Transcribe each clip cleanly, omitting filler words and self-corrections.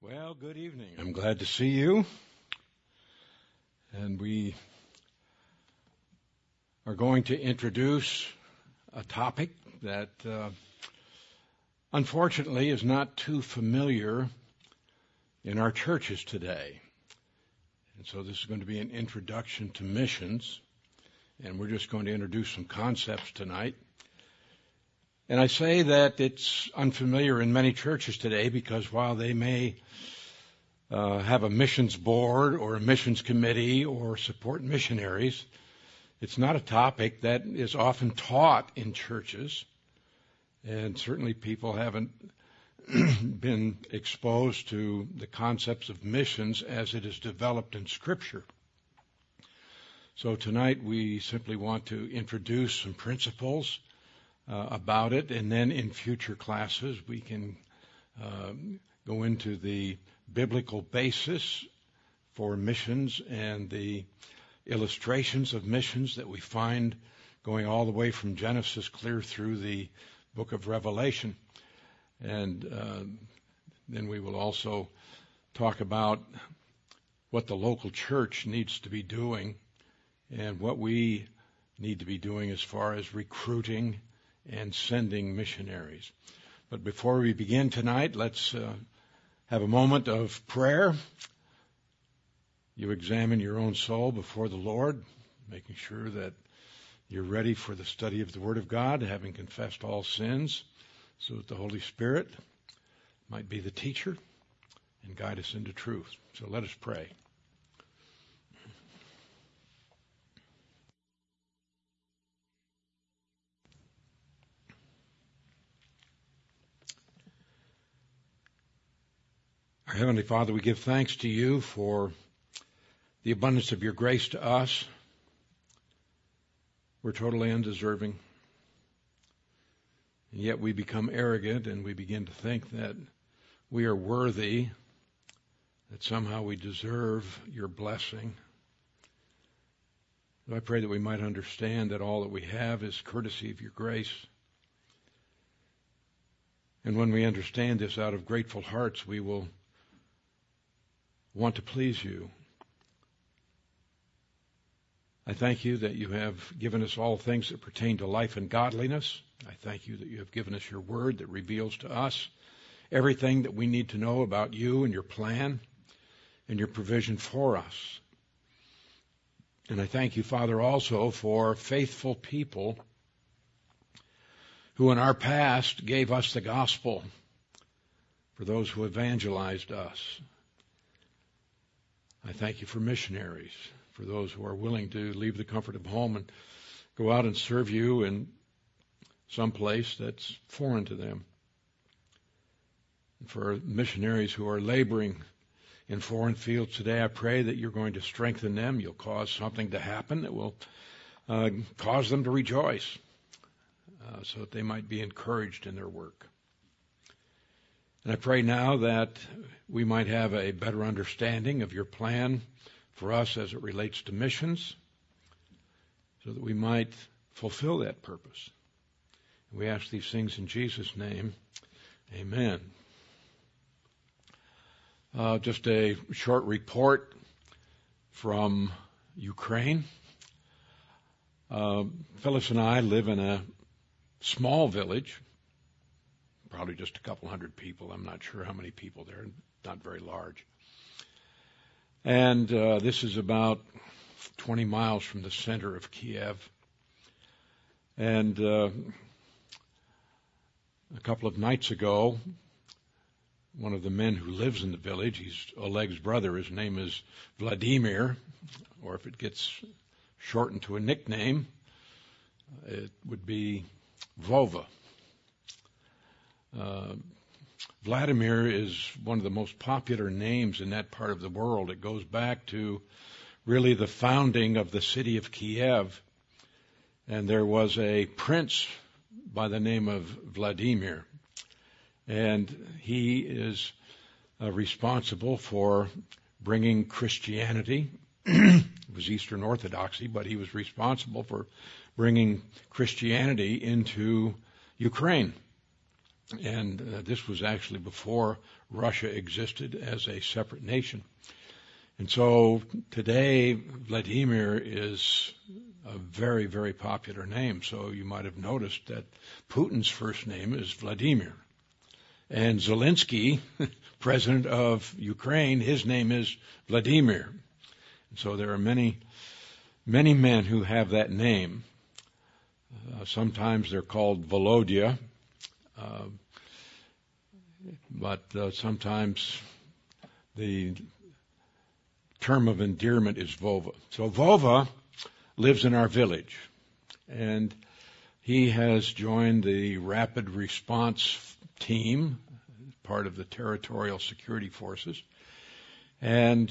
Well, good evening. I'm glad to see you. And we are going to introduce a topic that unfortunately is not too familiar in our churches today. And so this is going to be an introduction to missions. And we're just going to introduce some concepts tonight. And I say that it's unfamiliar in many churches today because while they may have a missions board or a missions committee or support missionaries, it's not a topic that is often taught in churches. And certainly people haven't been exposed to the concepts of missions as it is developed in Scripture. So tonight we simply want to introduce some principles about it, and then in future classes we can go into the biblical basis for missions and the illustrations of missions that we find going all the way from Genesis clear through the book of Revelation. And then we will also talk about what the local church needs to be doing and what we need to be doing as far as recruiting and sending missionaries. But before we begin tonight, let's have a moment of prayer. You examine your own soul before the Lord, making sure that you're ready for the study of the Word of God, having confessed all sins, so that the Holy Spirit might be the teacher and guide us into truth. So let us pray. Our Heavenly Father, we give thanks to you for the abundance of your grace to us. We're totally undeserving. And yet we become arrogant and we begin to think that we are worthy, that somehow we deserve your blessing. I pray that we might understand that all that we have is courtesy of your grace. And when we understand this out of grateful hearts, we will want to please you. I thank you that you have given us all things that pertain to life and godliness. I thank you that you have given us your word that reveals to us everything that we need to know about you and your plan and your provision for us. And I thank you, Father, also for faithful people who in our past gave us the gospel, for those who evangelized us. I thank you for missionaries, for those who are willing to leave the comfort of home and go out and serve you in some place that's foreign to them. And for missionaries who are laboring in foreign fields today, I pray that you're going to strengthen them. You'll cause something to happen that will cause them to rejoice so that they might be encouraged in their work. And I pray now that we might have a better understanding of your plan for us as it relates to missions, so that we might fulfill that purpose. And we ask these things in Jesus' name. Amen. Just a short report from Ukraine. Phyllis and I live in a small village, probably just a couple hundred people. I'm not sure how many people there, not very large. And this is about 20 miles from the center of Kiev. And a couple of nights ago, one of the men who lives in the village, he's Oleg's brother, his name is Vladimir, or if it gets shortened to a nickname, it would be Vova. Vladimir is one of the most popular names in that part of the world. It goes back to really the founding of the city of Kiev. And there was a prince by the name of Vladimir. And he is responsible for bringing Christianity. It was Eastern Orthodoxy, but he was responsible for bringing Christianity into Ukraine. And this was actually before Russia existed as a separate nation. And so today, Vladimir is a very, very popular name. So you might have noticed that Putin's first name is Vladimir. And Zelensky, president of Ukraine, his name is Vladimir. And so there are many, many men who have that name. Sometimes they're called Volodya, but sometimes the term of endearment is Vova. So Vova lives in our village, and he has joined the Rapid Response Team, part of the Territorial Security Forces. And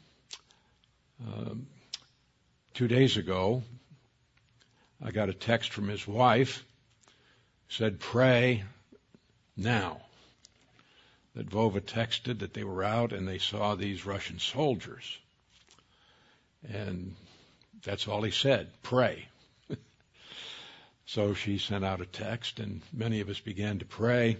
2 days ago, I got a text from his wife, said, "Pray now." That Vova texted that they were out and they saw these Russian soldiers. And that's all he said, "Pray." So she sent out a text, and many of us began to pray.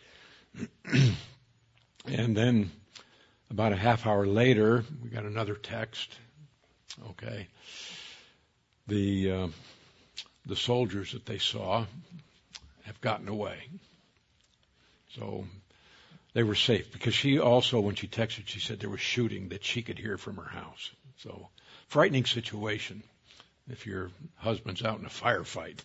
And then about a half hour later, we got another text. Okay. The soldiers that they saw have gotten away. So they were safe, because she also, when she texted, she said there was shooting that she could hear from her house. So frightening situation if your husband's out in a firefight.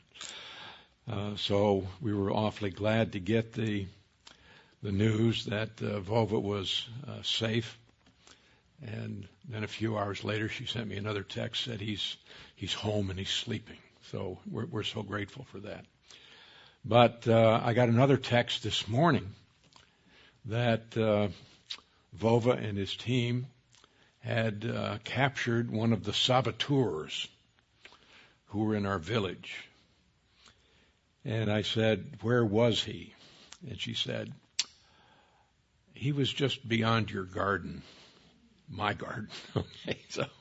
So we were awfully glad to get the news that Vova was safe. And then a few hours later, she sent me another text, said he's home and he's sleeping. So we're so grateful for that. But I got another text this morning that Vova and his team had captured one of the saboteurs who were in our village. And I said, "Where was he?" And she said, "He was just beyond your garden, my garden." Okay,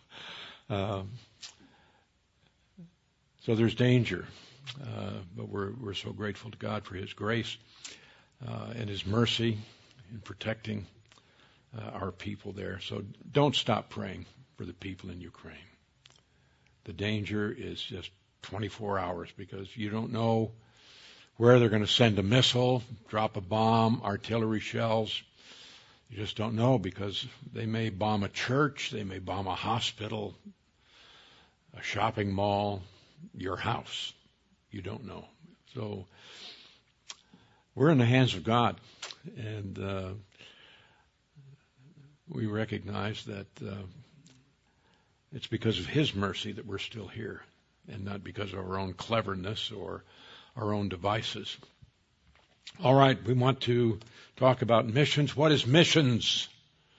so there's danger, but we're so grateful to God for His grace and His mercy in protecting our people there. So don't stop praying for the people in Ukraine. The danger is just 24 hours, because you don't know where they're going to send a missile, drop a bomb, artillery shells. You just don't know, because they may bomb a church, they may bomb a hospital, a shopping mall, your house. You don't know. So we're in the hands of God, and we recognize that it's because of His mercy that we're still here, and not because of our own cleverness or our own devices. All right, we want to talk about missions. What is missions?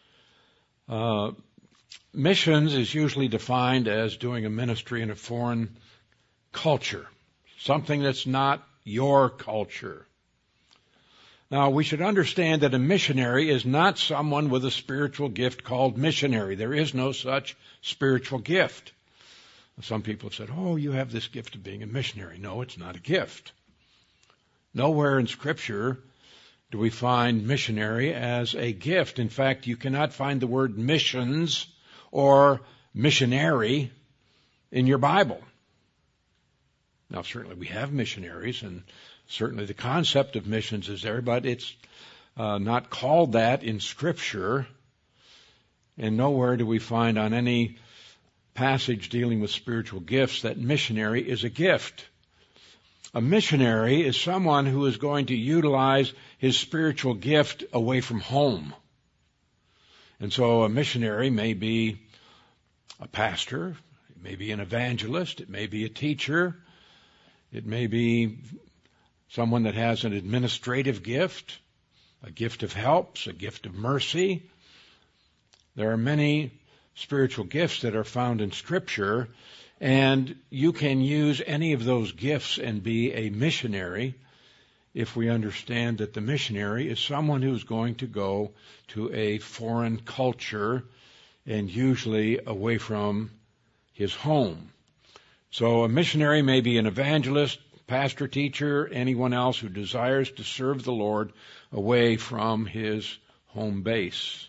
Missions is usually defined as doing a ministry in a foreign culture, something that's not your culture. Now, we should understand that a missionary is not someone with a spiritual gift called missionary. There is no such spiritual gift. Some people have said, "Oh, you have this gift of being a missionary." No, it's not a gift. Nowhere in Scripture do we find missionary as a gift. In fact, you cannot find the word missions or missionary in your Bible. Now, certainly we have missionaries, and certainly the concept of missions is there, but it's not called that in Scripture. And nowhere do we find on any passage dealing with spiritual gifts that missionary is a gift. A missionary is someone who is going to utilize his spiritual gift away from home. And so a missionary may be a pastor, it may be an evangelist, it may be a teacher, it may be someone that has an administrative gift, a gift of helps, a gift of mercy. There are many spiritual gifts that are found in Scripture, and you can use any of those gifts and be a missionary if we understand that the missionary is someone who's going to go to a foreign culture and usually away from his home. So a missionary may be an evangelist, pastor, teacher, anyone else who desires to serve the Lord away from his home base.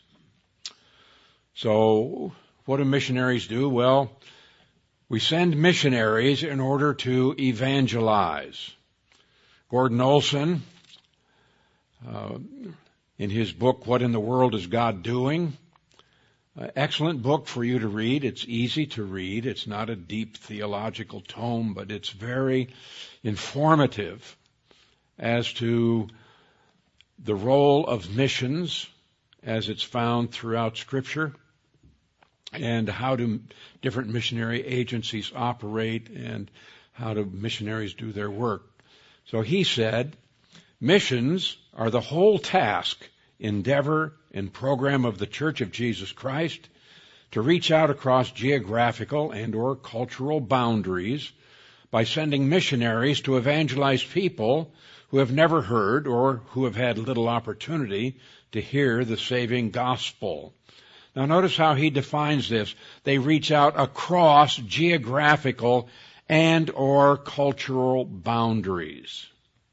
So, what do missionaries do? Well, we send missionaries in order to evangelize. Gordon Olson, in his book, What in the World is God Doing? Excellent book for you to read. It's easy to read. It's not a deep theological tome, but it's very informative as to the role of missions as it's found throughout Scripture, and how do different missionary agencies operate, and how do missionaries do their work. So he said, missions are the whole task, endeavor, and program of the Church of Jesus Christ to reach out across geographical and or cultural boundaries by sending missionaries to evangelize people who have never heard or who have had little opportunity to hear the saving gospel. Now notice how he defines this. They reach out across geographical and or cultural boundaries.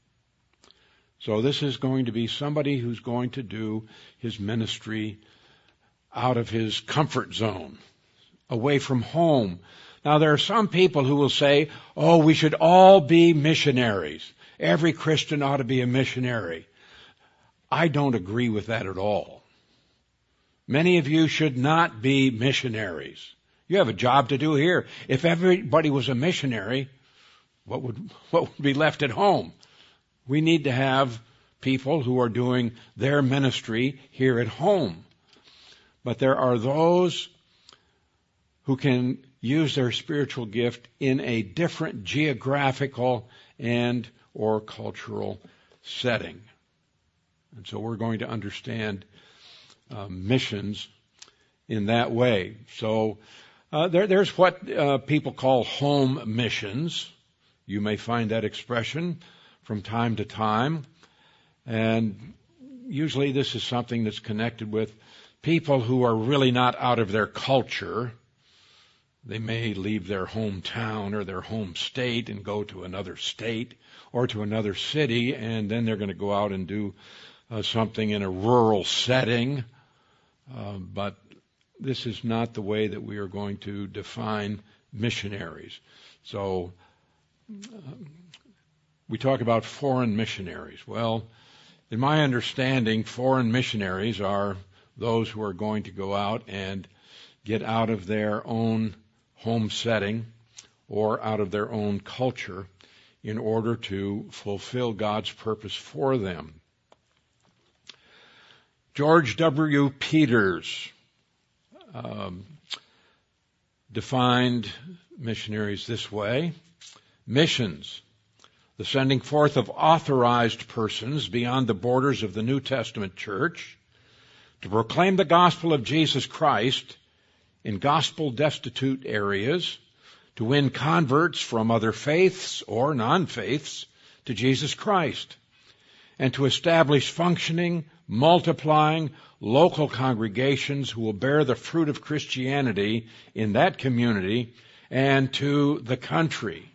So this is going to be somebody who's going to do his ministry out of his comfort zone, away from home. Now there are some people who will say, oh, we should all be missionaries. Every Christian ought to be a missionary. I don't agree with that at all. Many of you should not be missionaries. You have a job to do here. If everybody was a missionary, what would be left at home? We need to have people who are doing their ministry here at home. But there are those who can use their spiritual gift in a different geographical and or cultural setting. And so we're going to understand missions in that way. So there's what people call home missions. You may find that expression from time to time. And usually this is something that's connected with people who are really not out of their culture. They may leave their hometown or their home state and go to another state or to another city, and then they're going to go out and do something in a rural setting. But this is not the way that we are going to define missionaries. So we talk about foreign missionaries. Well, in my understanding, foreign missionaries are those who are going to go out and get out of their own home setting or out of their own culture in order to fulfill God's purpose for them. George W. Peters defined missionaries this way: missions, the sending forth of authorized persons beyond the borders of the New Testament church to proclaim the gospel of Jesus Christ in gospel-destitute areas, to win converts from other faiths or non-faiths to Jesus Christ, and to establish functioning, multiplying local congregations who will bear the fruit of Christianity in that community and to the country.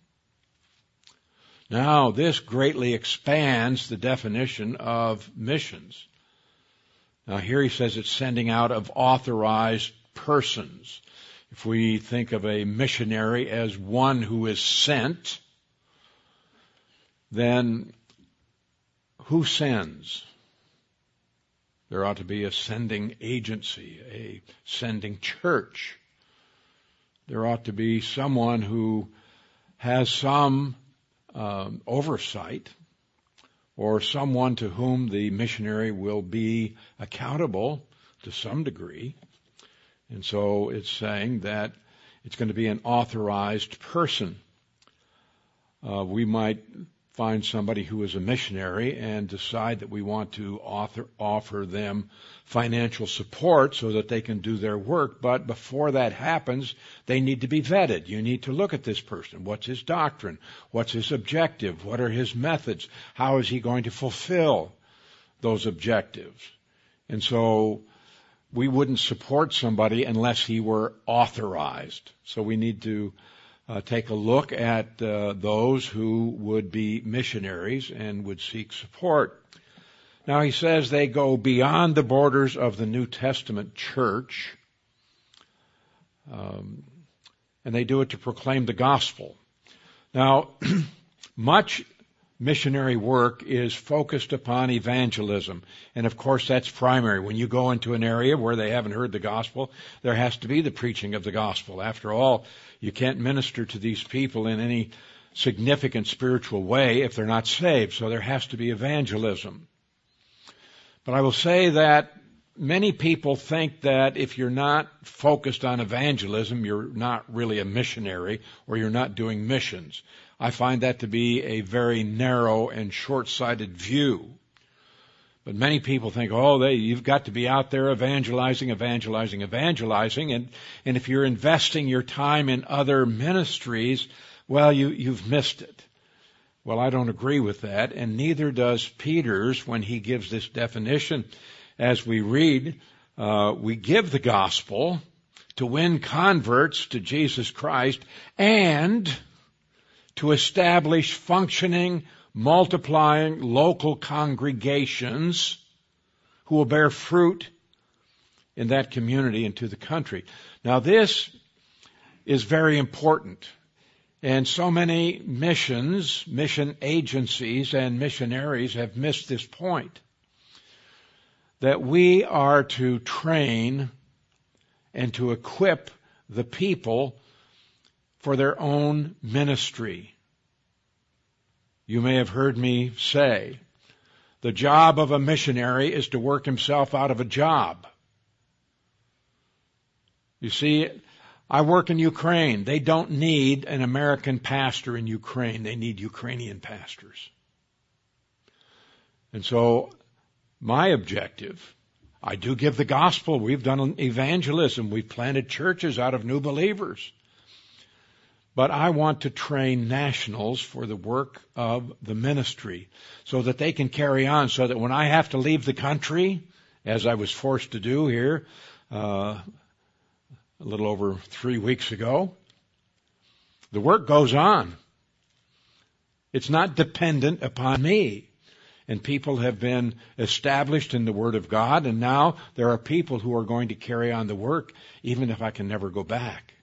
Now, this greatly expands the definition of missions. Now, here he says it's sending out of authorized persons. If we think of a missionary as one who is sent, then who sends? There ought to be a sending agency, a sending church. There ought to be someone who has some oversight, or someone to whom the missionary will be accountable to some degree. And so it's saying that it's going to be an authorized person. We might find somebody who is a missionary and decide that we want to offer them financial support so that they can do their work. But before that happens, they need to be vetted. You need to look at this person. What's his doctrine? What's his objective? What are his methods? How is he going to fulfill those objectives? And so we wouldn't support somebody unless he were authorized. So we need to take a look at those who would be missionaries and would seek support. Now he says they go beyond the borders of the New Testament church, and they do it to proclaim the gospel. Now, much missionary work is focused upon evangelism, and of course that's primary. When you go into an area where they haven't heard the gospel, there has to be the preaching of the gospel. After all, you can't minister to these people in any significant spiritual way if they're not saved, so there has to be evangelism. But I will say that many people think that if you're not focused on evangelism, you're not really a missionary or you're not doing missions. I find that to be a very narrow and short-sighted view. But many people think, you've got to be out there evangelizing. And if you're investing your time in other ministries, well, you've missed it. Well, I don't agree with that, and neither does Peter's when he gives this definition. As we read, we give the gospel to win converts to Jesus Christ and to establish functioning, multiplying local congregations who will bear fruit in that community and to the country. Now this is very important. And so many mission agencies and missionaries have missed this point. That we are to train and to equip the people for their own ministry. You may have heard me say, the job of a missionary is to work himself out of a job. You see, I work in Ukraine. They don't need an American pastor in Ukraine. They need Ukrainian pastors. And so, my objective, I do give the gospel. We've done evangelism. We've planted churches out of new believers. But I want to train nationals for the work of the ministry so that they can carry on, so that when I have to leave the country, as I was forced to do here a little over 3 weeks ago, the work goes on. It's not dependent upon me. And people have been established in the Word of God, and now there are people who are going to carry on the work, even if I can never go back.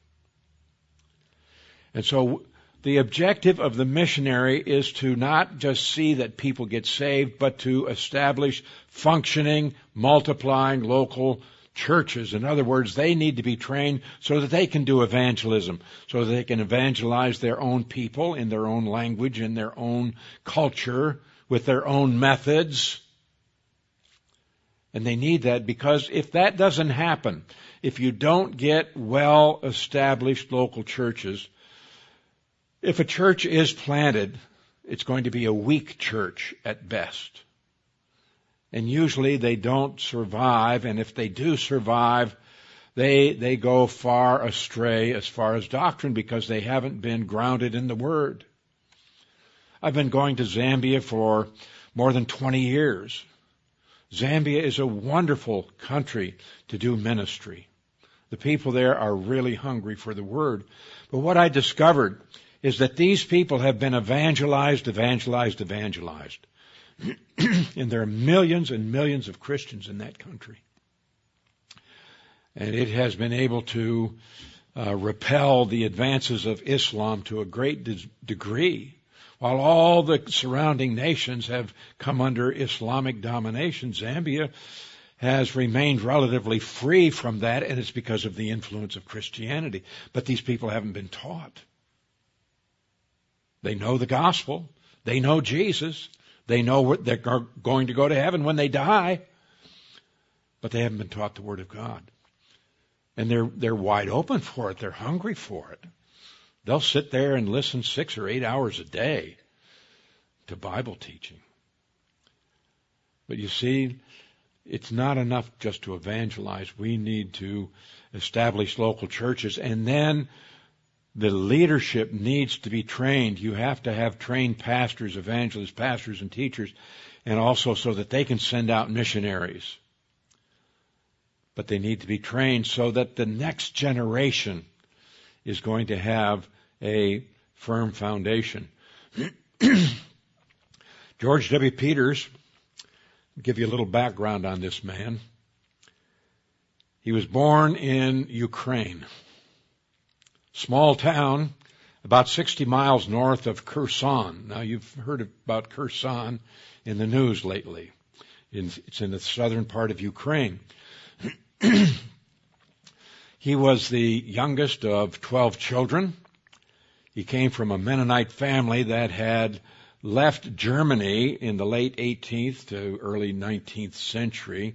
And so the objective of the missionary is to not just see that people get saved, but to establish functioning, multiplying local churches. In other words, they need to be trained so that they can do evangelism, so that they can evangelize their own people in their own language, in their own culture, with their own methods. And they need that, because if that doesn't happen, if you don't get well-established local churches, if a church is planted, it's going to be a weak church at best. And usually they don't survive, and if they do survive, they go far astray as far as doctrine because they haven't been grounded in the Word. I've been going to Zambia for more than 20 years. Zambia is a wonderful country to do ministry. The people there are really hungry for the Word. But what I discovered is that these people have been evangelized. And there are millions and millions of Christians in that country. And it has been able to repel the advances of Islam to a great degree. While all the surrounding nations have come under Islamic domination, Zambia has remained relatively free from that, and it's because of the influence of Christianity. But these people haven't been taught. They know the gospel. They know Jesus. They know they're going to go to heaven when they die. But they haven't been taught the Word of God. And they're wide open for it. They're hungry for it. They'll sit there and listen 6 or 8 hours a day to Bible teaching. But you see, it's not enough just to evangelize. We need to establish local churches, and then the leadership needs to be trained. You have to have trained pastors, evangelists, pastors, and teachers, and also so that they can send out missionaries. But they need to be trained so that the next generation is going to have a firm foundation. George W. Peters, I'll give you a little background on this man. He was born in Ukraine, small town about 60 miles north of Kherson. Now, you've heard about Kherson in the news lately. It's in the southern part of Ukraine. He was the youngest of 12 children. He came from a Mennonite family that had left Germany in the late 18th to early 19th century.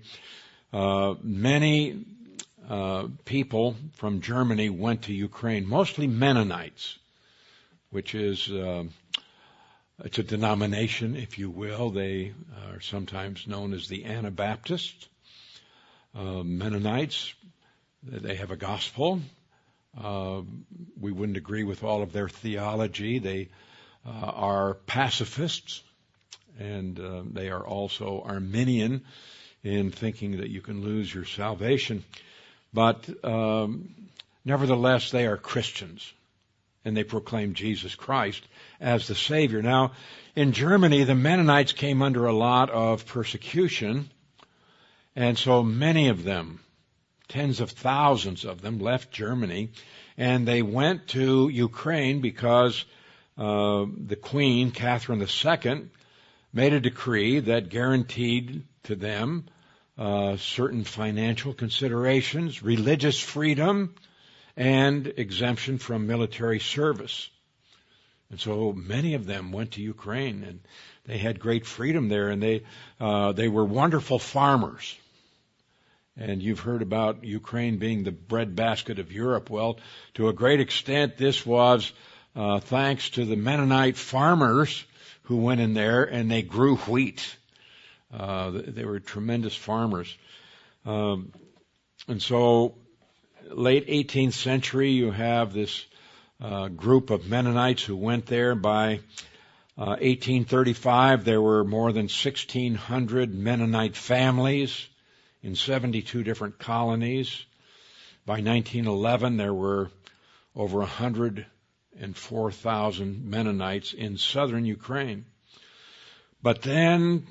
Many people from Germany went to Ukraine, mostly Mennonites, which is it's a denomination, if you will. They are sometimes known as the Anabaptists. Mennonites, they have a gospel. We wouldn't agree with all of their theology. They are pacifists, and they are also Arminian in thinking that you can lose your salvation. But nevertheless, they are Christians, and they proclaim Jesus Christ as the Savior. Now, in Germany, the Mennonites came under a lot of persecution, and so many of them, tens of thousands of them, left Germany, and they went to Ukraine because the Queen, Catherine II, made a decree that guaranteed to them certain financial considerations, religious freedom, and exemption from military service. And so many of them went to Ukraine, and they had great freedom there, and they were wonderful farmers. And you've heard about Ukraine being the breadbasket of Europe. Well, to a great extent, this was thanks to the Mennonite farmers who went in there and they grew wheat. They were tremendous farmers. And so, late 18th century, you have this group of Mennonites who went there. By 1835, there were more than 1,600 Mennonite families in 72 different colonies. By 1911, there were over 104,000 Mennonites in southern Ukraine. But then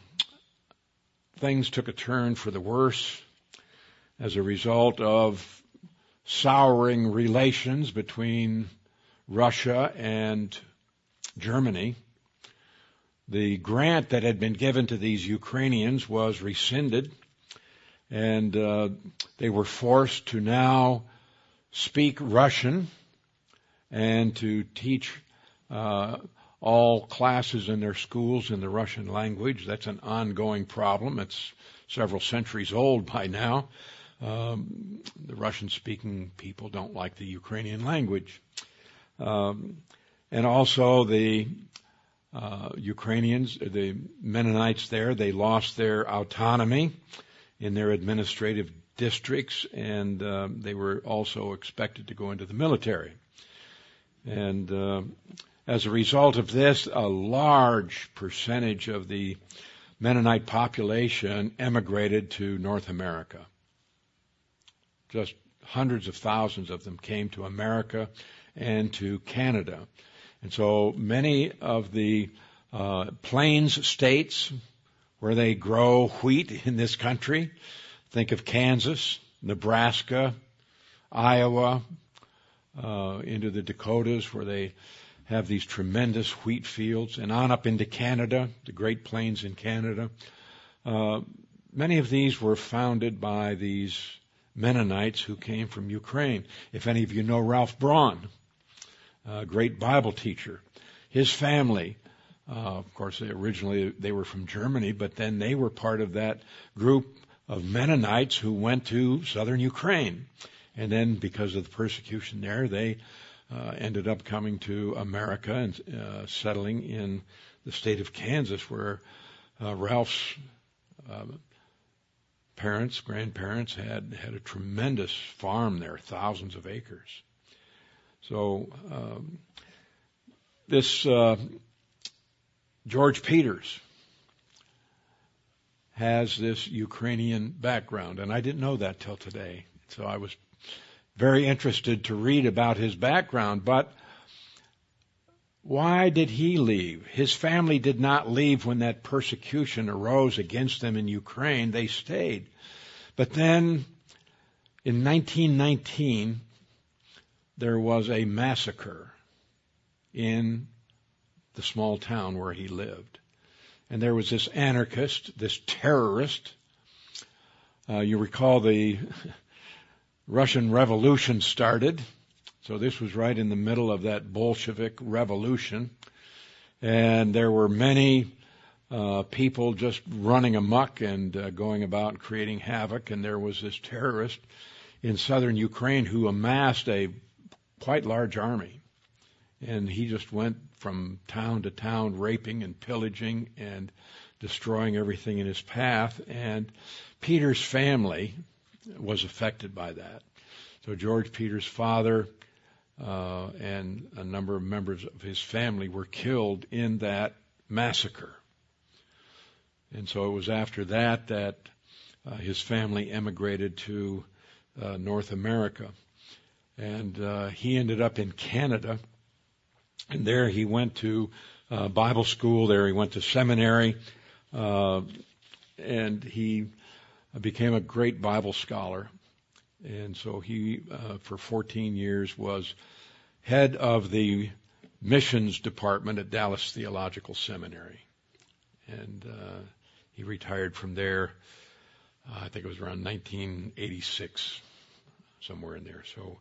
things took a turn for the worse as a result of souring relations between Russia and Germany. The grant that had been given to these Ukrainians was rescinded, and they were forced to now speak Russian and to teach all classes in their schools in the Russian language. That's an ongoing problem. It's several centuries old by now. The Russian-speaking people don't like the Ukrainian language. And also the Ukrainians, the Mennonites there, they lost their autonomy in their administrative districts, and they were also expected to go into the military. And as a result of this, a large percentage of the Mennonite population emigrated to North America. Just hundreds of thousands of them came to America and to Canada. And so many of the plains states where they grow wheat in this country, think of Kansas, Nebraska, Iowa, into the Dakotas where they have these tremendous wheat fields, and on up into Canada, the Great Plains in Canada. Many of these were founded by these Mennonites who came from Ukraine. If any of you know Ralph Braun, a great Bible teacher, his family, of course, originally they were from Germany, but then they were part of that group of Mennonites who went to southern Ukraine. And then because of the persecution there, they ended up coming to America and settling in the state of Kansas, where Ralph's grandparents had a tremendous farm there, thousands of acres. So this George Peters has this Ukrainian background, and I didn't know that till today. So I was very interested to read about his background. But Why did he leave? His family did not leave when that persecution arose against them in Ukraine. They stayed. But then in 1919, there was a massacre in the small town where he lived. And there was this anarchist, this terrorist. You recall the Russian Revolution started. So this was right in the middle of that Bolshevik revolution. And there were many people just running amok and going about creating havoc. And there was this terrorist in southern Ukraine who amassed a quite large army. And he just went from town to town, raping and pillaging and destroying everything in his path. And Peter's family was affected by that. So George Peter's father and a number of members of his family were killed in that massacre. And so it was after that his family emigrated to North America. And he ended up in Canada. And there he went to Bible school. There he went to seminary. And he became a great Bible scholar. And so he, for 14 years, was head of the missions department at Dallas Theological Seminary. And he retired from there, I think it was around 1986, somewhere in there. So,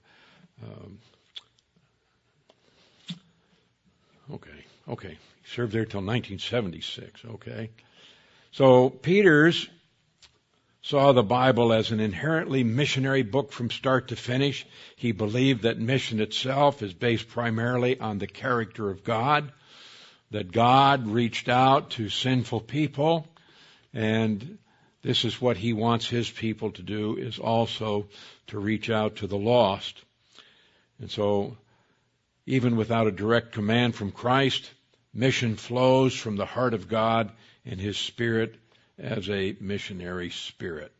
okay. He served there till 1976, okay. So Peters saw the Bible as an inherently missionary book from start to finish. He believed that mission itself is based primarily on the character of God, that God reached out to sinful people, and this is what he wants his people to do, is also to reach out to the lost. And so, even without a direct command from Christ, mission flows from the heart of God and his Spirit as a missionary spirit.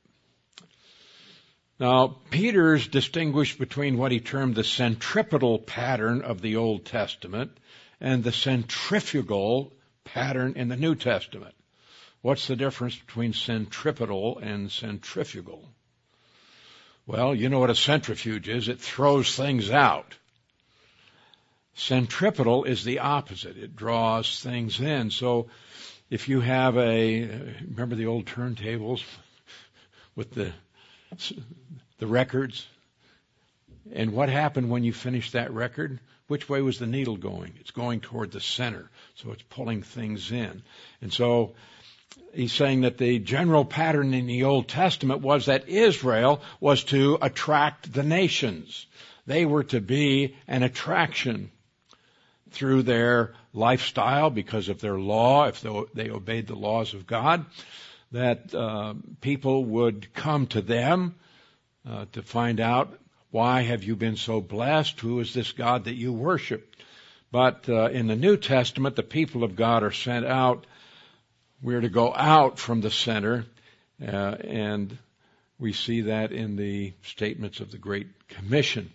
Now, Peters distinguished between what he termed the centripetal pattern of the Old Testament and the centrifugal pattern in the New Testament. What's the difference between centripetal and centrifugal? Well, you know what a centrifuge is. It throws things out. Centripetal is the opposite. It draws things in. So if you have remember the old turntables with the records? And what happened when you finished that record? Which way was the needle going? It's going toward the center. So it's pulling things in. And so he's saying that the general pattern in the Old Testament was that Israel was to attract the nations. They were to be an attraction through their lifestyle, because of their law, if they obeyed the laws of God, that people would come to them to find out, why have you been so blessed? Who is this God that you worship? But in the New Testament, the people of God are sent out. We're to go out from the center, and we see that in the statements of the Great Commission.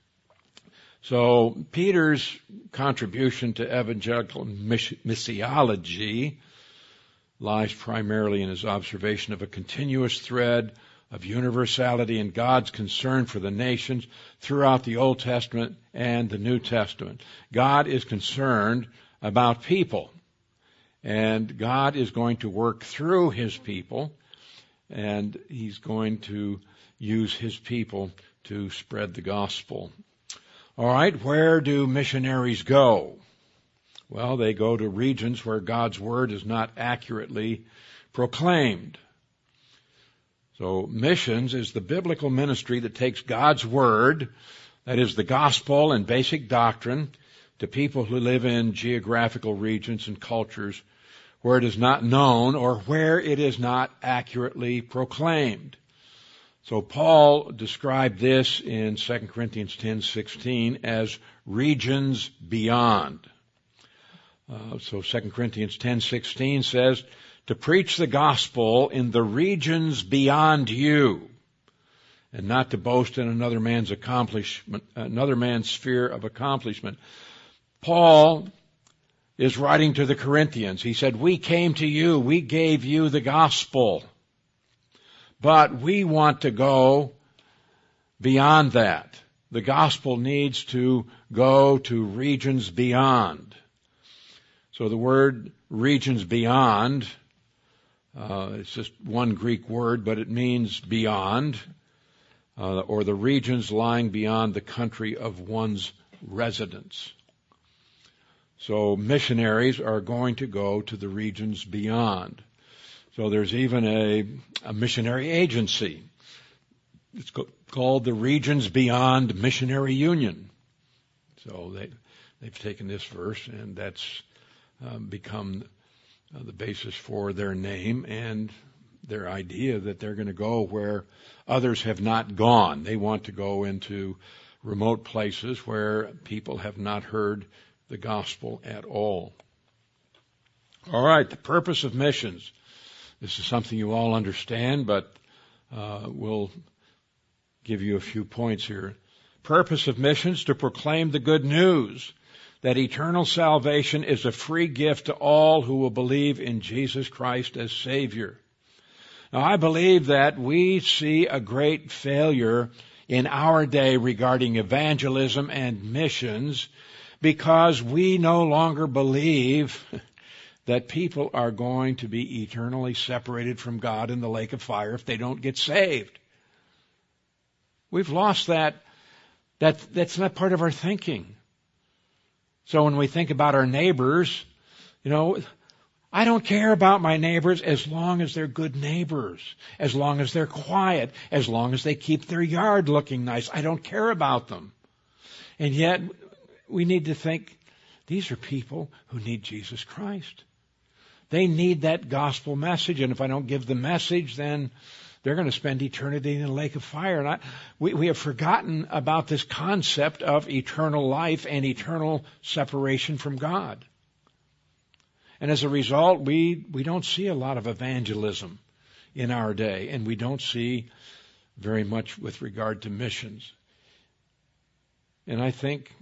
So Peter's contribution to evangelical missiology lies primarily in his observation of a continuous thread of universality and God's concern for the nations throughout the Old Testament and the New Testament. God is concerned about people, and God is going to work through his people, and he's going to use his people to spread the gospel. All right, where do missionaries go? Well, they go to regions where God's word is not accurately proclaimed. So missions is the biblical ministry that takes God's word, that is the gospel and basic doctrine, to people who live in geographical regions and cultures where it is not known or where it is not accurately proclaimed. So Paul described this in 2 Corinthians 10:16 as regions beyond. So 2 Corinthians 10:16 says, to preach the gospel in the regions beyond you, and not to boast in another man's accomplishment, another man's sphere of accomplishment. Paul is writing to the Corinthians. He said, we came to you, we gave you the gospel, but we want to go beyond that. The gospel needs to go to regions beyond. So the word regions beyond, it's just one Greek word, but it means beyond, or the regions lying beyond the country of one's residence. So missionaries are going to go to the regions beyond. So there's even a missionary agency. It's called the Regions Beyond Missionary Union. So they've taken this verse, and that's become the basis for their name and their idea that they're going to go where others have not gone. They want to go into remote places where people have not heard the gospel at all. All right, the purpose of missions. This is something you all understand, but we'll give you a few points here. Purpose of missions, to proclaim the good news that eternal salvation is a free gift to all who will believe in Jesus Christ as Savior. Now, I believe that we see a great failure in our day regarding evangelism and missions because we no longer believe that people are going to be eternally separated from God in the lake of fire if they don't get saved. We've lost that. That's not part of our thinking. So when we think about our neighbors, I don't care about my neighbors as long as they're good neighbors, as long as they're quiet, as long as they keep their yard looking nice. I don't care about them. And yet, we need to think, these are people who need Jesus Christ. They need that gospel message, and if I don't give the message, then they're going to spend eternity in the lake of fire. And we have forgotten about this concept of eternal life and eternal separation from God. And as a result, we don't see a lot of evangelism in our day, and we don't see very much with regard to missions. And I think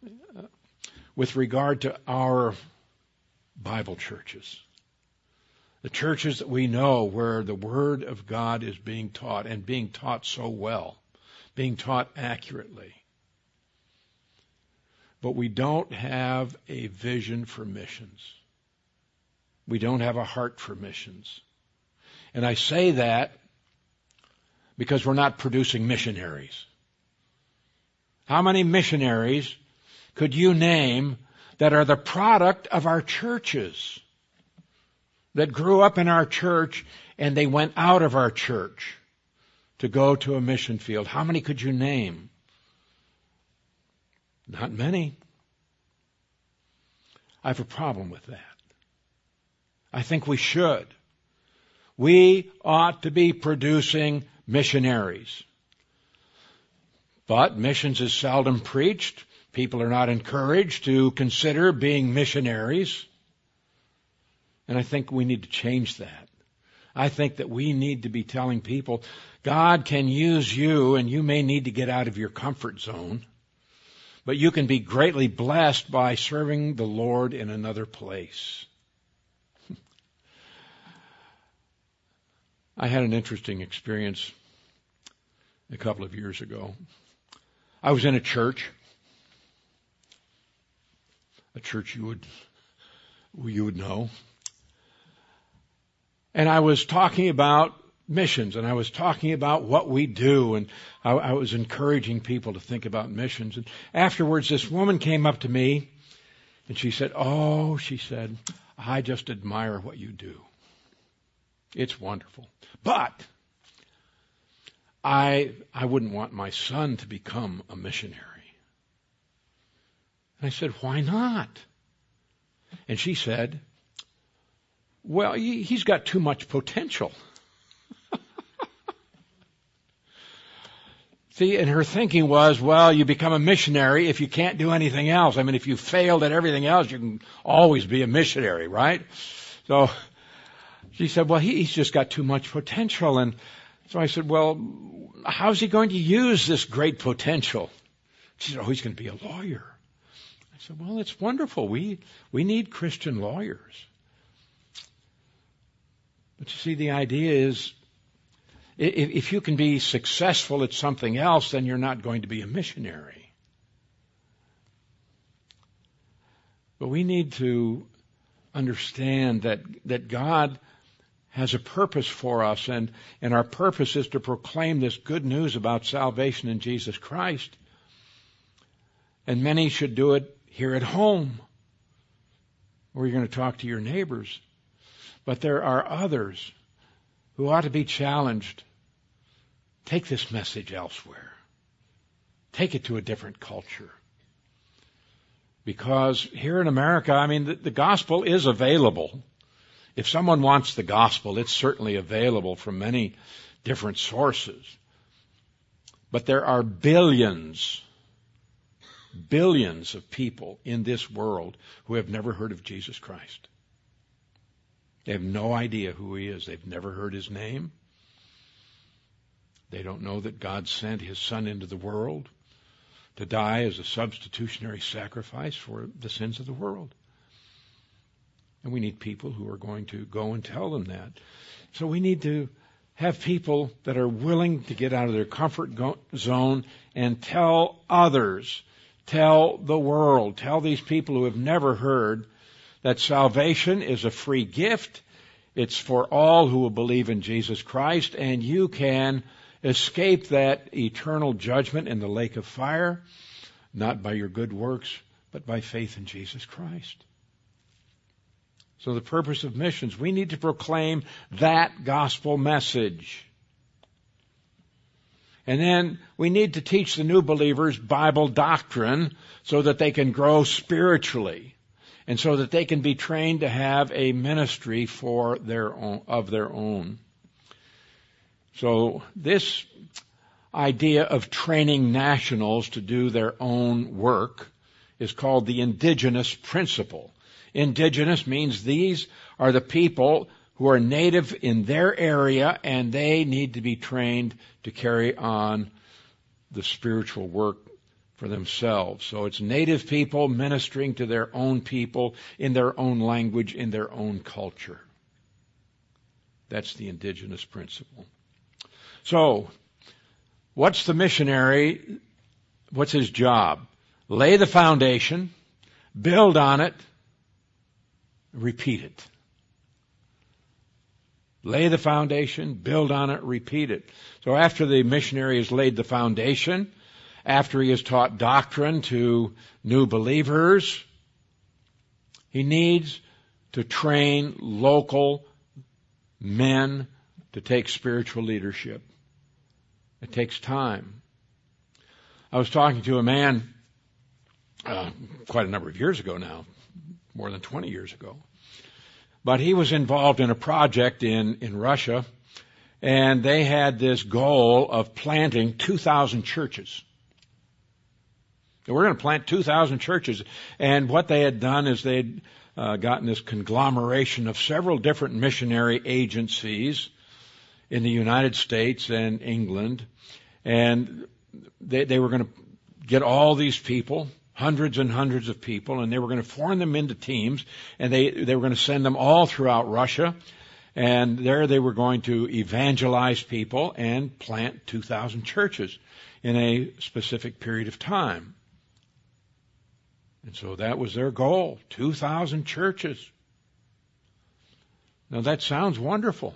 with regard to our Bible churches, the churches that we know where the Word of God is being taught and being taught so well, being taught accurately, but we don't have a vision for missions. We don't have a heart for missions. And I say that because we're not producing missionaries. How many missionaries could you name that are the product of our churches, that grew up in our church and they went out of our church to go to a mission field? How many could you name? Not many. I have a problem with that. I think we should. We ought to be producing missionaries. But missions is seldom preached. People are not encouraged to consider being missionaries. And I think we need to change that. I think that we need to be telling people, God can use you, and you may need to get out of your comfort zone, but you can be greatly blessed by serving the Lord in another place. I had an interesting experience a couple of years ago. I was in a church you would know. And I was talking about missions, and I was talking about what we do, and I was encouraging people to think about missions. And afterwards, this woman came up to me, and she said, I just admire what you do. It's wonderful. But I wouldn't want my son to become a missionary. And I said, why not? And she said, well, he's got too much potential. See, and her thinking was, well, you become a missionary if you can't do anything else. I mean, if you failed at everything else, you can always be a missionary, right? So she said, well, he's just got too much potential. And so I said, well, how's he going to use this great potential? She said, he's going to be a lawyer. I said, well, it's wonderful. We need Christian lawyers. But you see, the idea is, if you can be successful at something else, then you're not going to be a missionary. But we need to understand that God has a purpose for us, and our purpose is to proclaim this good news about salvation in Jesus Christ. And many should do it here at home, where you're going to talk to your neighbors. But there are others who ought to be challenged. Take this message elsewhere. Take it to a different culture. Because here in America, I mean, the gospel is available. If someone wants the gospel, it's certainly available from many different sources. But there are billions of people in this world who have never heard of Jesus Christ. They have no idea who he is. They've never heard his name. They don't know that God sent his Son into the world to die as a substitutionary sacrifice for the sins of the world. And we need people who are going to go and tell them that. So we need to have people that are willing to get out of their comfort zone and tell others, tell the world, tell these people who have never heard that salvation is a free gift. It's for all who will believe in Jesus Christ, and you can escape that eternal judgment in the lake of fire, not by your good works, but by faith in Jesus Christ. So the purpose of missions, we need to proclaim that gospel message. And then we need to teach the new believers Bible doctrine so that they can grow spiritually and so that they can be trained to have a ministry for their own. So this idea of training nationals to do their own work is called the indigenous principle. Indigenous means these are the people who are native in their area, and they need to be trained to carry on the spiritual work for themselves. So it's native people ministering to their own people in their own language, in their own culture. That's the indigenous principle. So, what's the missionary? What's his job? Lay the foundation, build on it, repeat it. Lay the foundation, build on it, repeat it. So after the missionary has laid the foundation, after he has taught doctrine to new believers, he needs to train local men to take spiritual leadership. It takes time. I was talking to a man quite a number of years ago now, more than 20 years ago. But he was involved in a project in Russia, and they had this goal of planting 2,000 churches. We're going to plant 2,000 churches. And what they had done is they'd gotten this conglomeration of several different missionary agencies in the United States and England. And they were going to get all these people, hundreds and hundreds of people, and they were going to form them into teams, and they were going to send them all throughout Russia. And there they were going to evangelize people and plant 2,000 churches in a specific period of time. And so that was their goal, 2,000 churches. Now that sounds wonderful.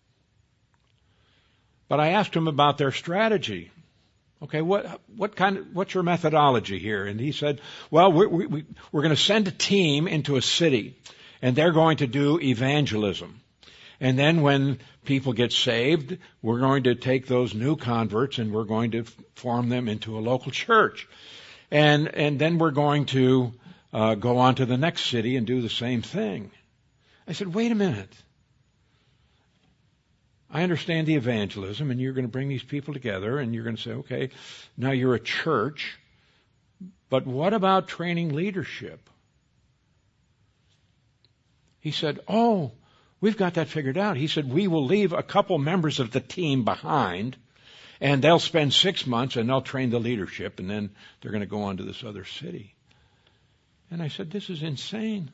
But I asked him about their strategy. Okay, what's your methodology here? And he said, well, we're going to send a team into a city, and they're going to do evangelism. And then when people get saved, we're going to take those new converts and we're going to form them into a local church. And then we're going to go on to the next city and do the same thing. I said, wait a minute. I understand the evangelism, and you're going to bring these people together, and you're going to say, okay, now you're a church, but what about training leadership? He said, oh, we've got that figured out. He said, we will leave a couple members of the team behind, and they'll spend 6 months, and they'll train the leadership, and then they're going to go on to this other city. And I said, this is insane.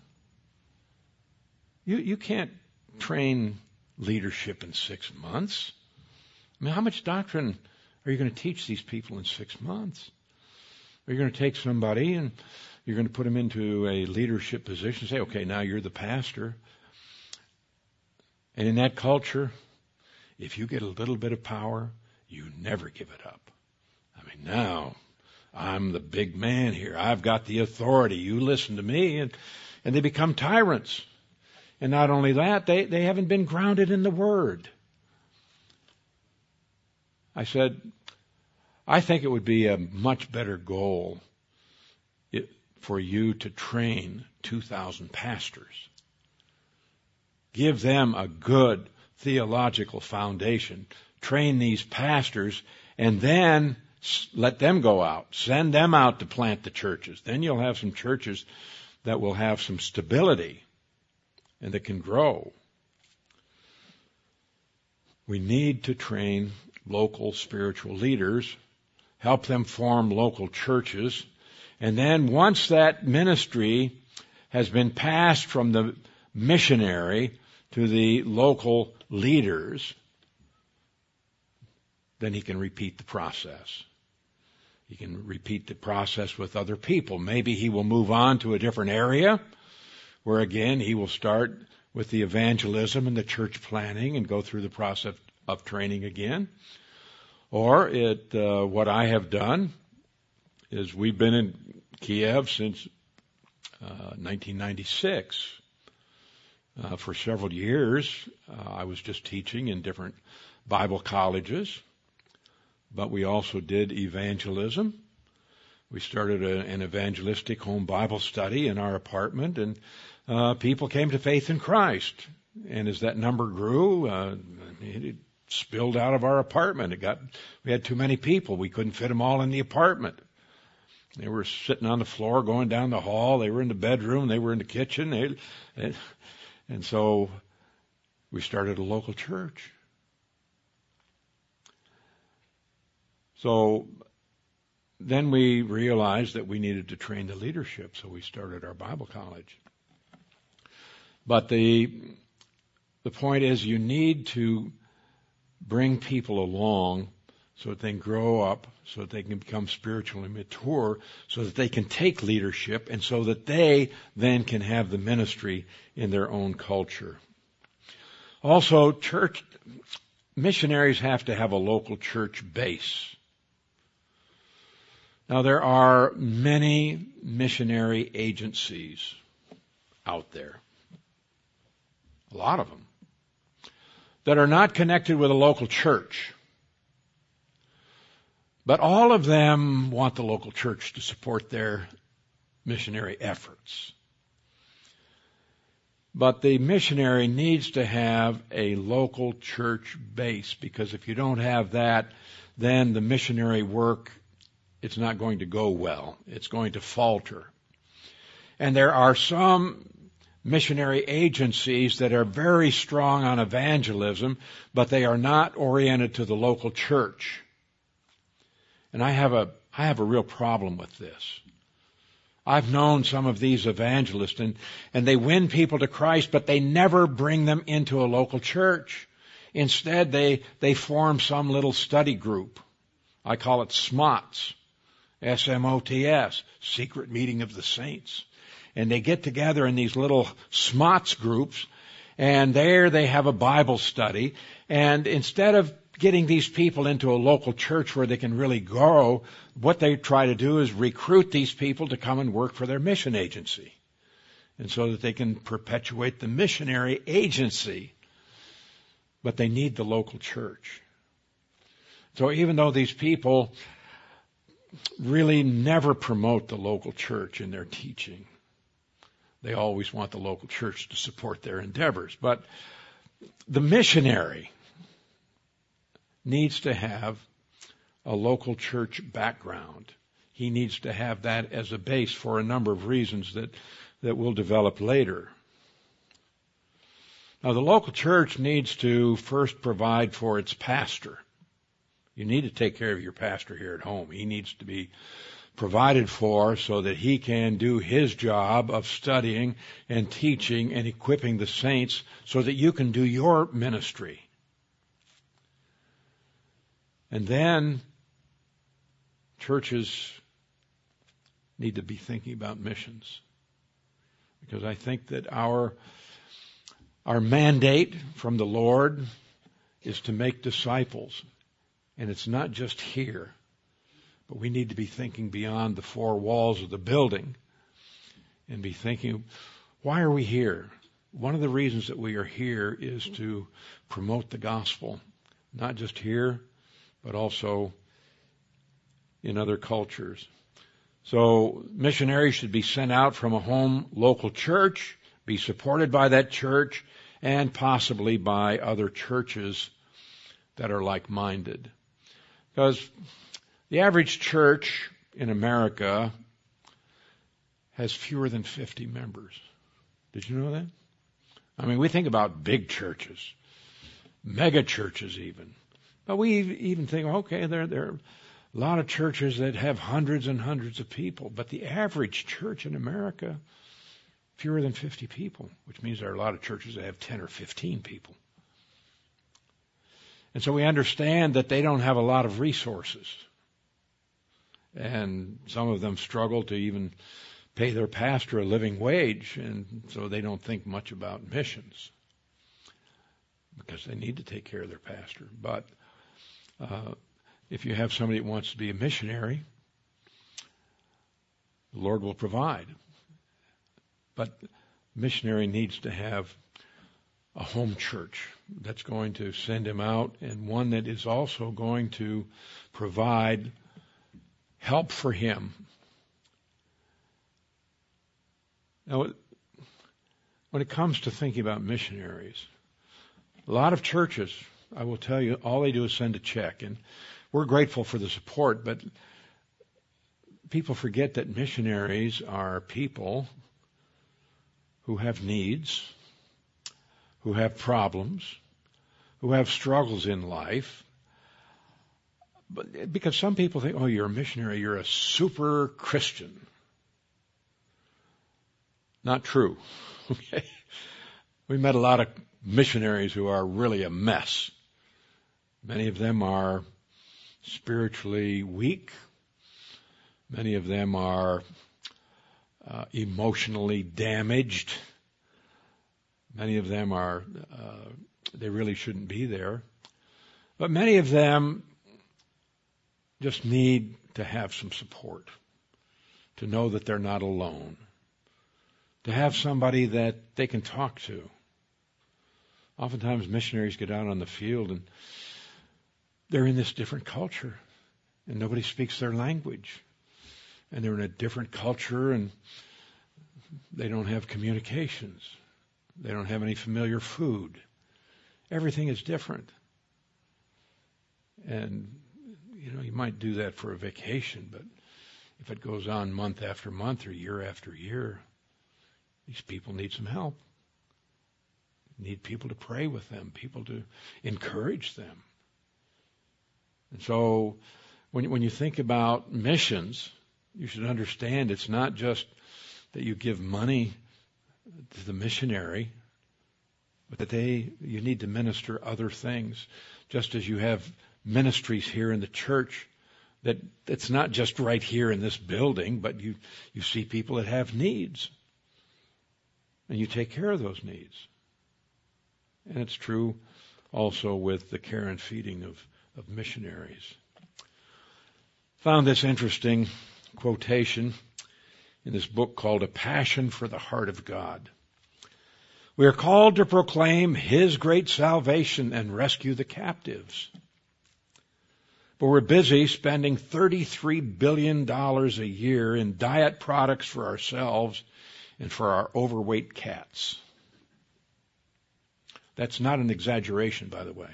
You can't train leadership in 6 months. I mean, how much doctrine are you going to teach these people in 6 months? Are you going to take somebody and you're going to put them into a leadership position and say, okay, now you're the pastor. And in that culture, if you get a little bit of power, you never give it up. I mean, now I'm the big man here. I've got the authority. You listen to me. And they become tyrants. And not only that, they haven't been grounded in the Word. I said, I think it would be a much better goal for you to train 2,000 pastors. Give them a good theological foundation. Train these pastors, and then let them go out. Send them out to plant the churches. Then you'll have some churches that will have some stability and that can grow. We need to train local spiritual leaders, help them form local churches, and then once that ministry has been passed from the missionary to the local leaders, then he can repeat the process. He can repeat the process with other people. Maybe he will move on to a different area where again he will start with the evangelism and the church planning and go through the process of training again. Or what I have done is we've been in Kiev since 1996. For several years, I was just teaching in different Bible colleges, but we also did evangelism. We started an evangelistic home Bible study in our apartment, and people came to faith in Christ. And as that number grew, it spilled out of our apartment. We had too many people. We couldn't fit them all in the apartment. They were sitting on the floor, going down the hall. They were in the bedroom. They were in the kitchen. And so we started a local church. So then we realized that we needed to train the leadership, so we started our Bible college. But the point is, you need to bring people along so that they can grow up, so that they can become spiritually mature, so that they can take leadership, and so that they then can have the ministry in their own culture. Also, church missionaries have to have a local church base. Now, there are many missionary agencies out there, a lot of them, that are not connected with a local church. But all of them want the local church to support their missionary efforts. But the missionary needs to have a local church base, because if you don't have that, then the missionary work, it's not going to go well. It's going to falter. And there are some missionary agencies that are very strong on evangelism, but they are not oriented to the local church. And I have a real problem with this. I've known some of these evangelists, and they win people to Christ, but they never bring them into a local church. Instead, they form some little study group. I call it SMOTS, S-M-O-T-S, Secret Meeting of the Saints. And they get together in these little SMOTS groups, and there they have a Bible study. And instead of getting these people into a local church where they can really grow, what they try to do is recruit these people to come and work for their mission agency, and so that they can perpetuate the missionary agency. But they need the local church. So even though these people really never promote the local church in their teaching, they always want the local church to support their endeavors. But the missionary needs to have a local church background. He needs to have that as a base for a number of reasons that we'll develop later. Now, the local church needs to first provide for its pastor. You need to take care of your pastor here at home. He needs to be provided for so that he can do his job of studying and teaching and equipping the saints so that you can do your ministry. And then churches need to be thinking about missions, because I think that our mandate from the Lord is to make disciples, and it's not just here, but we need to be thinking beyond the four walls of the building and be thinking, why are we here? One of the reasons that we are here is to promote the gospel, not just here, but also in other cultures. So missionaries should be sent out from a home local church, be supported by that church, and possibly by other churches that are like-minded. Because the average church in America has fewer than 50 members. Did you know that? I mean, we think about big churches, mega churches even. But we even think, okay, there are a lot of churches that have hundreds and hundreds of people. But the average church in America, fewer than 50 people, which means there are a lot of churches that have 10 or 15 people. And so we understand that they don't have a lot of resources. And some of them struggle to even pay their pastor a living wage, and so they don't think much about missions because they need to take care of their pastor. But if you have somebody that wants to be a missionary, the Lord will provide. But missionary needs to have a home church that's going to send him out, and one that is also going to provide help for him. Now, when it comes to thinking about missionaries, a lot of churches, I will tell you, all they do is send a check. And we're grateful for the support, but people forget that missionaries are people who have needs, who have problems, who have struggles in life. But because some people think, oh, you're a missionary, you're a super Christian. Not true. Okay? We met a lot of missionaries who are really a mess. Many of them are spiritually weak. Many of them are emotionally damaged. Many of them are, they really shouldn't be there. But many of them just need to have some support, to know that they're not alone, to have somebody that they can talk to. Oftentimes missionaries get out on the field and they're in this different culture and nobody speaks their language. And they're in a different culture and they don't have communications. They don't have any familiar food. Everything is different. And, you might do that for a vacation, but if it goes on month after month or year after year, these people need some help. Need people to pray with them, people to encourage them. And so when you think about missions, you should understand it's not just that you give money to the missionary, but that you need to minister other things, just as you have ministries here in the church that it's not just right here in this building, but you see people that have needs. And you take care of those needs. And it's true also with the care and feeding of missionaries. Found this interesting quotation in this book called A Passion for the Heart of God. We are called to proclaim His great salvation and rescue the captives. But we're busy spending $33 billion a year in diet products for ourselves and for our overweight cats. That's not an exaggeration, by the way.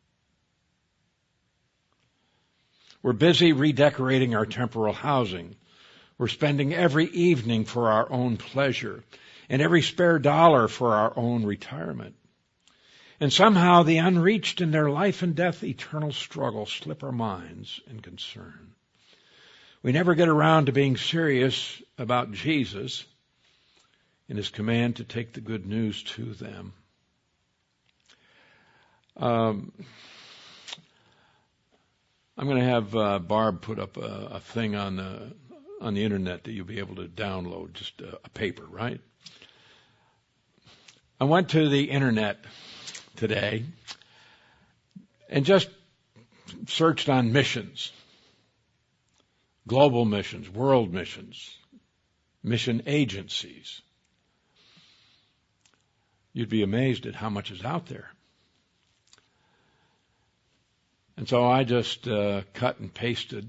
We're busy redecorating our temporal housing. We're spending every evening for our own pleasure and every spare dollar for our own retirement. And somehow the unreached in their life and death eternal struggle slip our minds in concern. We never get around to being serious about Jesus and his command to take the good news to them. I'm going to have Barb put up a thing on the internet that you'll be able to download, just a paper, right? I went to the internet today and just searched on missions, global missions, world missions, mission agencies. You'd be amazed at how much is out there. And so I just cut and pasted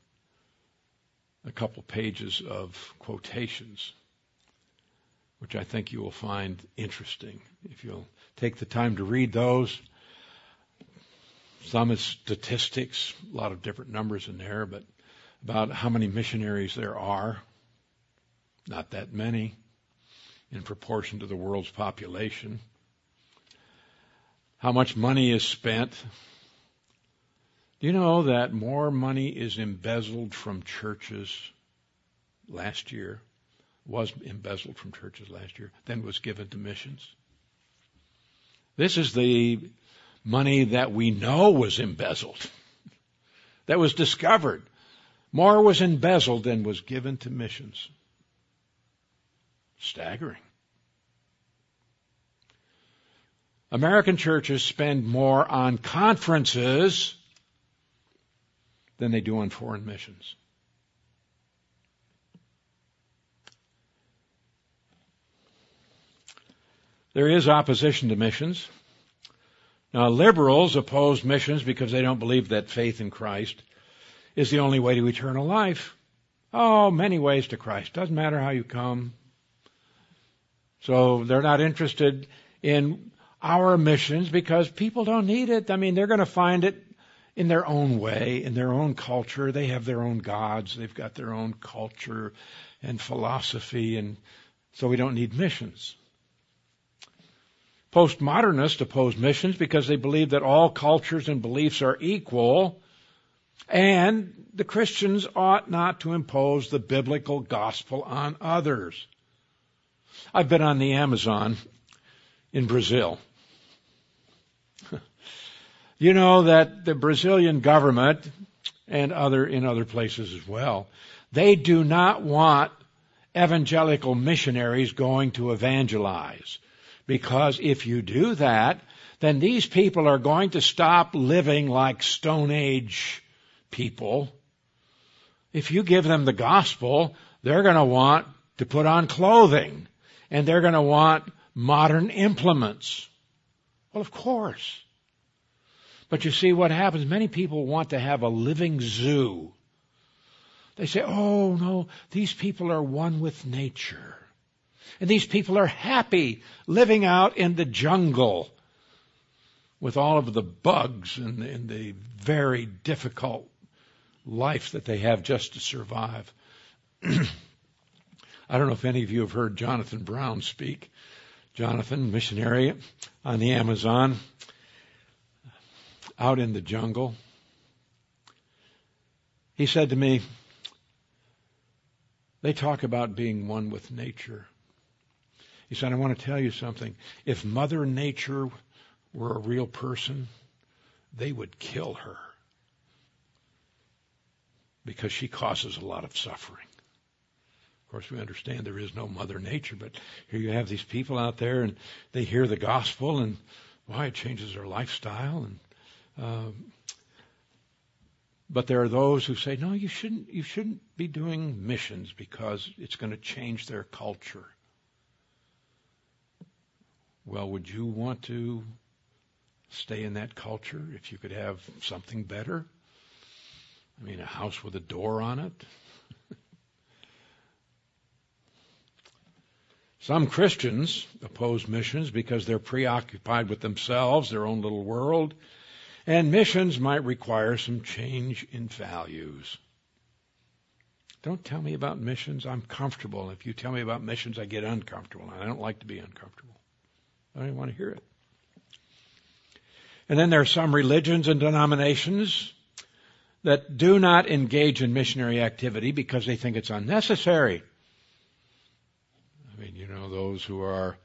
a couple pages of quotations, which I think you will find interesting if you'll take the time to read those. Some is statistics, a lot of different numbers in there, but about how many missionaries there are. Not that many in proportion to the world's population. How much money is spent. Do you know that more money is embezzled from churches last year, was embezzled from churches last year, than was given to missions? This is the money that we know was embezzled, that was discovered. More was embezzled than was given to missions. Staggering. American churches spend more on conferences than they do on foreign missions. There is opposition to missions. Now, liberals oppose missions because they don't believe that faith in Christ is the only way to eternal life. Oh, many ways to Christ. Doesn't matter how you come. So they're not interested in our missions because people don't need it. I mean, they're going to find it in their own way, in their own culture. They have their own gods. They've got their own culture and philosophy, and so we don't need missions. Postmodernists oppose missions because they believe that all cultures and beliefs are equal, and the Christians ought not to impose the biblical gospel on others. I've been on the Amazon in Brazil. You know that the Brazilian government and in other places as well, they do not want evangelical missionaries going to evangelize. Because if you do that, then these people are going to stop living like Stone Age people. If you give them the gospel, they're going to want to put on clothing, and they're going to want modern implements. Well, of course. But you see what happens, many people want to have a living zoo. They say, oh no, these people are one with nature. And these people are happy living out in the jungle with all of the bugs and the very difficult life that they have just to survive. I don't know if any of you have heard Jonathan Brown speak. Jonathan, missionary on the Amazon, out in the jungle. He said to me, they talk about being one with nature. He said, I want to tell you something. If Mother Nature were a real person, they would kill her because she causes a lot of suffering. Of course, we understand there is no Mother Nature, but here you have these people out there, and they hear the gospel, and why, it changes their lifestyle. But there are those who say, no, you shouldn't be doing missions because it's going to change their culture. Well, would you want to stay in that culture if you could have something better? I mean, a house with a door on it. Some Christians oppose missions because they're preoccupied with themselves, their own little world, and missions might require some change in values. Don't tell me about missions. I'm comfortable. If you tell me about missions, I get uncomfortable, and I don't like to be uncomfortable. I don't even want to hear it. And then there are some religions and denominations that do not engage in missionary activity because they think it's unnecessary. I mean, those who are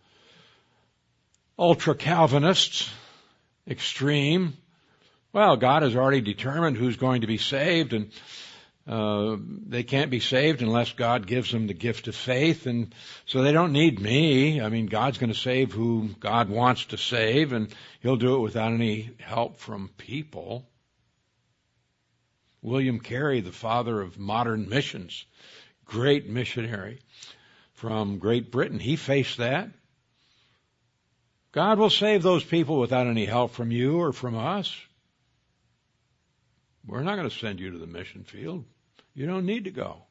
ultra-Calvinists, extreme. Well, God has already determined who's going to be saved, and they can't be saved unless God gives them the gift of faith, and so they don't need me. I mean, God's going to save who God wants to save, and He'll do it without any help from people. William Carey, the father of modern missions, great missionary from Great Britain, he faced that. God will save those people without any help from you or from us. We're not going to send you to the mission field. You don't need to go.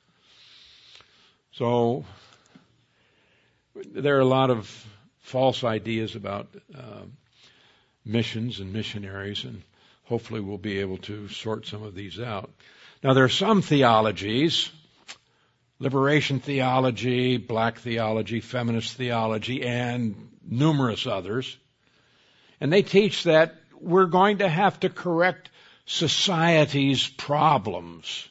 So there are a lot of false ideas about missions and missionaries, and hopefully we'll be able to sort some of these out. Now, there are some theologies, liberation theology, black theology, feminist theology, and numerous others, and they teach that we're going to have to correct society's problems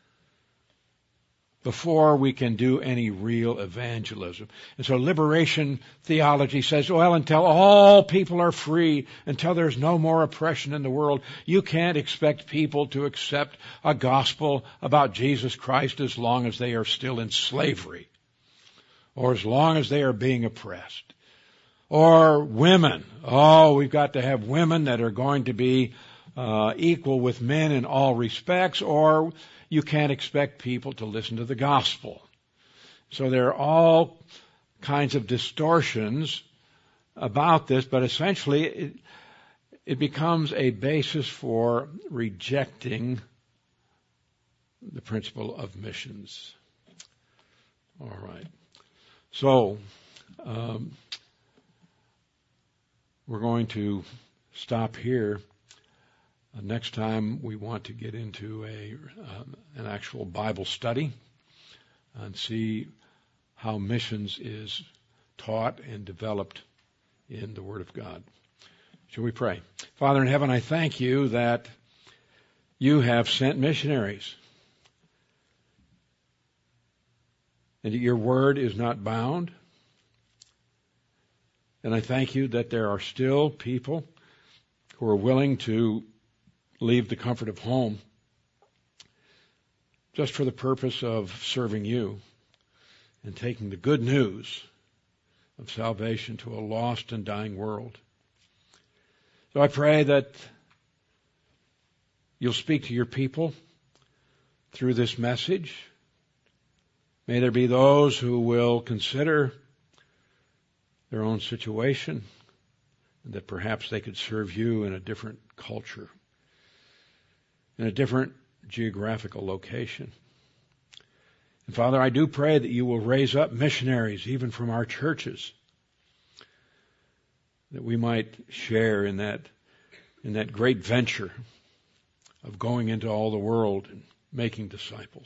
before we can do any real evangelism. And so liberation theology says, well, until all people are free, until there's no more oppression in the world, you can't expect people to accept a gospel about Jesus Christ as long as they are still in slavery, or as long as they are being oppressed. Or women. Oh, we've got to have women that are going to be equal with men in all respects, or you can't expect people to listen to the gospel. So there are all kinds of distortions about this, but essentially it becomes a basis for rejecting the principle of missions. All right. So we're going to stop here. Next time we want to get into an actual Bible study and see how missions is taught and developed in the Word of God. Shall we pray? Father in heaven, I thank you that you have sent missionaries, and that your word is not bound. And I thank you that there are still people who are willing to leave the comfort of home just for the purpose of serving you and taking the good news of salvation to a lost and dying world. So I pray that you'll speak to your people through this message. May there be those who will consider their own situation and that perhaps they could serve you in a different culture, in a different geographical location. And Father, I do pray that you will raise up missionaries even from our churches, that we might share in that great venture of going into all the world and making disciples.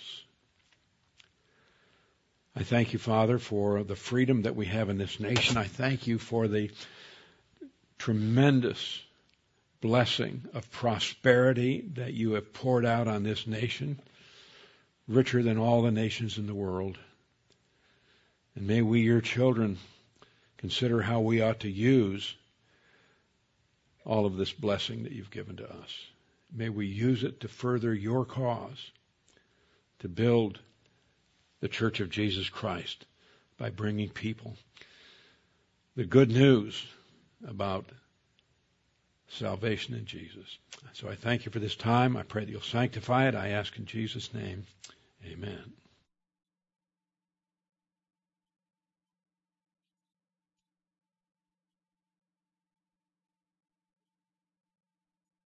I thank you, Father, for the freedom that we have in this nation. I thank you for the tremendous blessing of prosperity that you have poured out on this nation, richer than all the nations in the world. And may we, your children, consider how we ought to use all of this blessing that you've given to us. May we use it to further your cause, to build the Church of Jesus Christ by bringing people the good news about salvation in Jesus. So I thank you for this time. I pray that you'll sanctify it. I ask in Jesus' name, amen.